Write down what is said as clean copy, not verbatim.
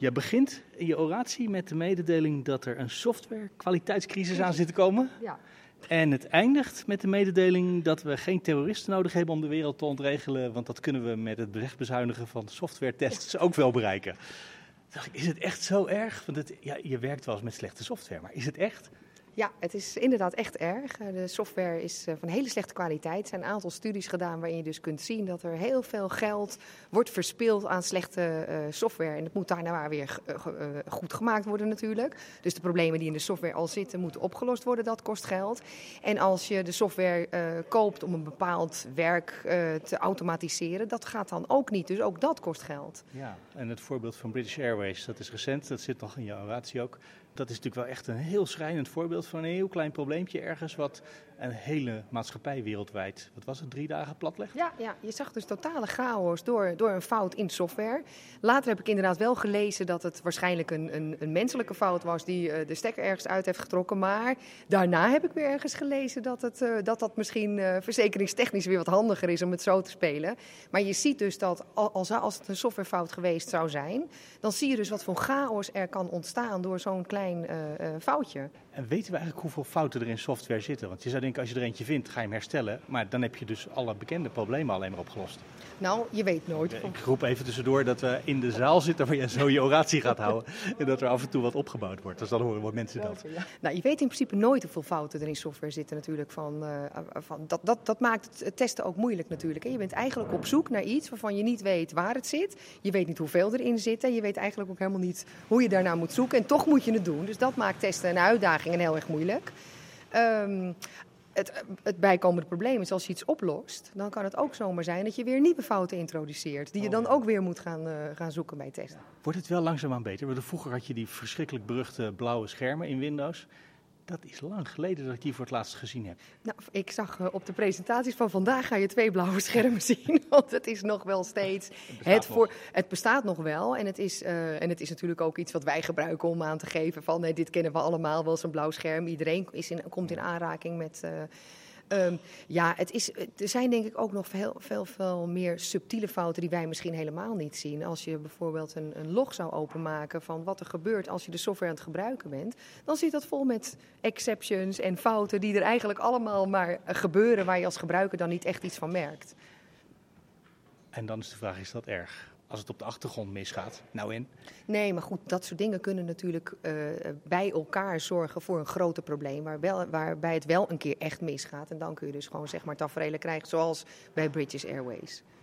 Je begint in je oratie met de mededeling dat er een software-kwaliteitscrisis aan zit te komen. Ja. En het eindigt met de mededeling dat we geen terroristen nodig hebben om de wereld te ontregelen, want dat kunnen we met het wegbezuinigen van softwaretests ook wel bereiken. Toen dacht ik, is het echt zo erg? Want je werkt wel eens met slechte software, maar is het echt? Ja, het is inderdaad echt erg. De software is van hele slechte kwaliteit. Er zijn een aantal studies gedaan waarin je dus kunt zien dat er heel veel geld wordt verspild aan slechte software. En het moet daarna maar weer goed gemaakt worden natuurlijk. Dus de problemen die in de software al zitten moeten opgelost worden, dat kost geld. En als je de software koopt om een bepaald werk te automatiseren, dat gaat dan ook niet. Dus ook dat kost geld. Ja, en het voorbeeld van British Airways, dat is recent, dat zit nog in je oratie ook. Dat is natuurlijk wel echt een heel schrijnend voorbeeld van een heel klein probleempje ergens wat een hele maatschappij wereldwijd, 3 dagen platlegt? Ja, je zag dus totale chaos door een fout in software. Later heb ik inderdaad wel gelezen dat het waarschijnlijk een menselijke fout was die de stekker ergens uit heeft getrokken. Maar daarna heb ik weer ergens gelezen dat misschien verzekeringstechnisch weer wat handiger is om het zo te spelen. Maar je ziet dus dat als het een softwarefout geweest zou zijn, dan zie je dus wat voor chaos er kan ontstaan door zo'n klein foutje. En weten we eigenlijk hoeveel fouten er in software zitten? Want je zou denken, als je er eentje vindt, ga je hem herstellen. Maar dan heb je dus alle bekende problemen alleen maar opgelost. Nou, je weet nooit. Ik roep even tussendoor dat we in de zaal zitten waar je zo je oratie gaat houden. En dat er af en toe wat opgebouwd wordt. Dus dan horen wat mensen dat. Nou, je weet in principe nooit hoeveel fouten er in software zitten natuurlijk. Dat maakt het testen ook moeilijk natuurlijk. Hè. Je bent eigenlijk op zoek naar iets waarvan je niet weet waar het zit. Je weet niet hoeveel erin zit. En je weet eigenlijk ook helemaal niet hoe je daarnaar moet zoeken. En toch moet je het doen. Dus dat maakt testen een uitdaging en heel erg moeilijk. Het bijkomende probleem is als je iets oplost, dan kan het ook zomaar zijn dat je weer nieuwe fouten introduceert. Die je dan ook weer moet gaan zoeken bij testen. Wordt het wel langzaamaan beter? Want vroeger had je die verschrikkelijk beruchte blauwe schermen in Windows. Dat is lang geleden dat ik die voor het laatst gezien heb. Nou, ik zag op de presentaties van vandaag ga je 2 blauwe schermen zien. Want het is nog wel steeds... Het bestaat nog wel. En het is natuurlijk ook iets wat wij gebruiken om aan te geven van... dit kennen we allemaal wel, zo'n blauw scherm. Iedereen komt in aanraking met... er zijn denk ik ook nog veel meer subtiele fouten die wij misschien helemaal niet zien. Als je bijvoorbeeld een log zou openmaken van wat er gebeurt als je de software aan het gebruiken bent, dan zit dat vol met exceptions en fouten die er eigenlijk allemaal maar gebeuren waar je als gebruiker dan niet echt iets van merkt. En dan is de vraag, is dat erg? Als het op de achtergrond misgaat, nou in? Nee, maar goed, dat soort dingen kunnen natuurlijk bij elkaar zorgen voor een groter probleem. Waarbij het wel een keer echt misgaat. En dan kun je dus gewoon taferelen krijgen zoals bij British Airways.